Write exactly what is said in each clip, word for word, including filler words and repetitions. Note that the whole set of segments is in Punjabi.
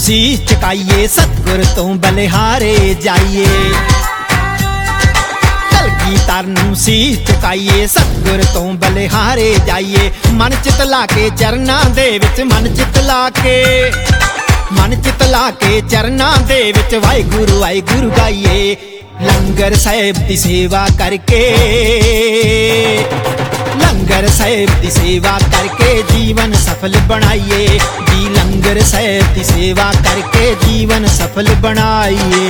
ਸੀਸ ਝੁਕਾਈਏ, ਸਤਿਗੁਰ ਤੋਂ ਬਲਿਹਾਰੇ ਜਾਈਏ। ਕਲਗੀਧਰ ਨੂੰ ਸੀਸ ਝੁਕਾਈਏ, ਸਤਿਗੁਰ ਤੋਂ ਬਲਿਹਾਰੇ ਜਾਈਏ। ਮਨ ਚਿਤ ਲਾ ਕੇ ਚਰਨਾਂ ਦੇ ਵਿੱਚ, ਮਨ ਚਿਤ ਲਾ ਕੇ ਮਨ ਚਿਤ ਲਾ ਕੇ ਚਰਨਾਂ ਦੇ ਵਿੱਚ ਵਾਹਿਗੁਰੂ ਵਾਹਿਗੁਰੂ ਗਾਈਏ। ਲੰਗਰ ਸਾਹਿਬ ਦੀ ਸੇਵਾ ਕਰਕੇ, ਲੰਗਰ ਸਾਹਿਬ ਦੀ ਸੇਵਾ ਕਰਕੇ ਜੀਵਨ ਸਫਲ ਬਣਾਈਏ ਜੀ। ਲੰਗਰ ਸਾਹਿਬ ਦੀ ਸੇਵਾ ਕਰਕੇ ਜੀਵਨ ਸਫਲ ਬਣਾਈਏ।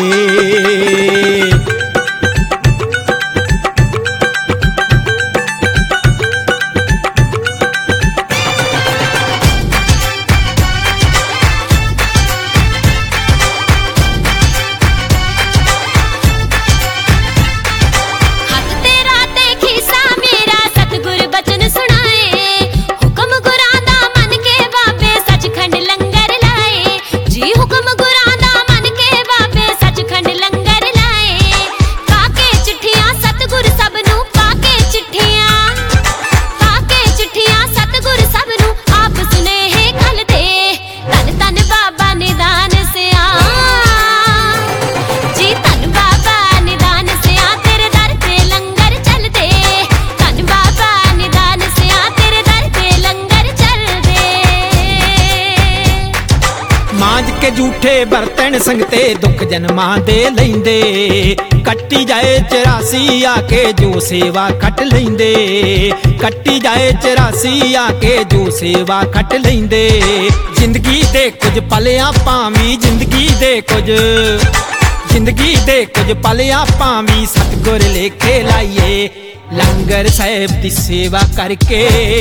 ਝੂਠੇ ਬਰਤਨ ਸੰਗਤੇ ਦੁੱਖ ਜਨਮਾਂ ਦੇ ਲੈਂਦੇ। ਕੱਟੀ ਜਾਏ ਚੁਰਾਸੀ ਆ ਕੇ ਜੋ ਸੇਵਾ ਖੱਟ ਲੈਂਦੇ। ਕੱਟੀ ਜਾਏ ਚੁਰਾਸੀ ਆ ਕੇ ਜੋ ਸੇਵਾ ਖੱਟ ਲੈਂਦੇ। ਜ਼ਿੰਦਗੀ ਦੇ ਕੁਝ ਪਲ ਆਪਾਂ ਵੀ, ਜ਼ਿੰਦਗੀ ਦੇ ਕੁਝ ਜ਼ਿੰਦਗੀ ਦੇ ਕੁਝ ਪਲ ਆਪਾਂ ਵੀ ਸਤਿਗੁਰ ਲੇਖੇ ਲਾਈਏ। ਲੰਗਰ ਸਾਹਿਬ ਦੀ ਸੇਵਾ ਕਰਕੇ,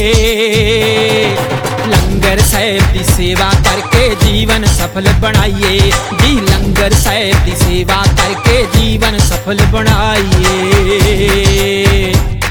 ਲੰਗਰ ਸਾਹਿਬ ਦੀ ਸੇਵਾ ਕਰਕੇ ਜੀਵਨ ਸਫਲ ਬਣਾਈਏ ਜੀ। ਲੰਗਰ ਸਾਹਿਬ ਦੀ ਸੇਵਾ ਕਰਕੇ ਜੀਵਨ ਸਫਲ ਬਣਾਈਏ।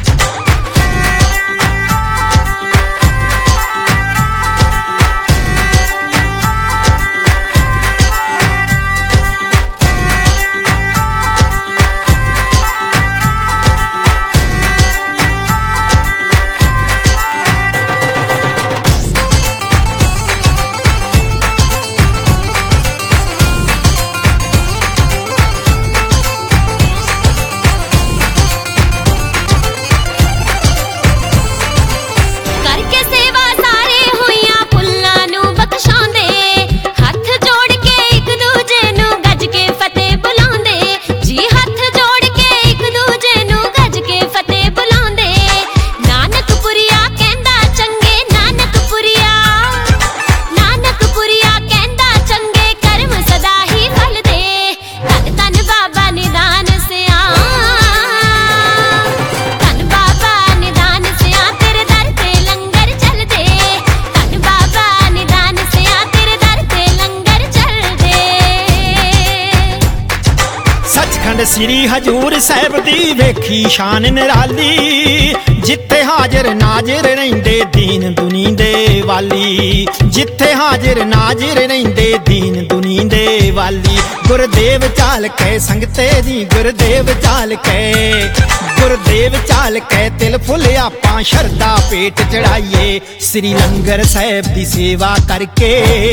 ਸ੍ਰੀ ਹਜ਼ੂਰ ਸਾਹਿਬ ਦੀ ਵੇਖੀ ਸ਼ਾਨ ਨਿਰਾਲੀ। ਜਿੱਥੇ ਹਾਜ਼ਰ ਨਾਜ਼ਰ ਰਹਿੰਦੇ ਦੀਨ ਦੁਨੀ ਦੇ ਵਾਲੀ। ਜਿੱਥੇ ਹਾਜ਼ਰ ਨਾਜ਼ਰ ਰਹਿੰਦੇ ਦੀਨ ਦੁਨੀ ਦੇ ਵਾਲੀ। ਗੁਰਦੇਵ ਚਾਲ ਕੇ ਸੰਗਤੇ ਜੀ, ਗੁਰਦੇਵ ਚਾਲ ਕੇ ਗੁਰਦੇਵ ਚਾਲ ਕੇ ਤਿਲ ਫੁੱਲ ਆਪਾਂ ਸ਼ਰਧਾ ਪੇਟ ਚੜਾਈਏ। ਸ੍ਰੀ ਲੰਗਰ ਸਾਹਿਬ ਦੀ ਸੇਵਾ ਕਰਕੇ,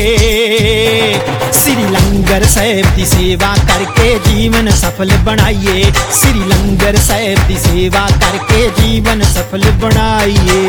ਸ੍ਰੀ ਲੰਗਰ ਸਾਹਿਬ ਦੀ ਸੇਵਾ ਕਰਕੇ ਜੀਵਨ ਸਫਲ ਬਣਾਈਏ। ਸ੍ਰੀ ਲੰਗਰ ਸਾਹਿਬ ਦੀ ਸੇਵਾ ਕਰਕੇ ਜੀਵਨ ਸਫਲ ਬਣਾਈਏ।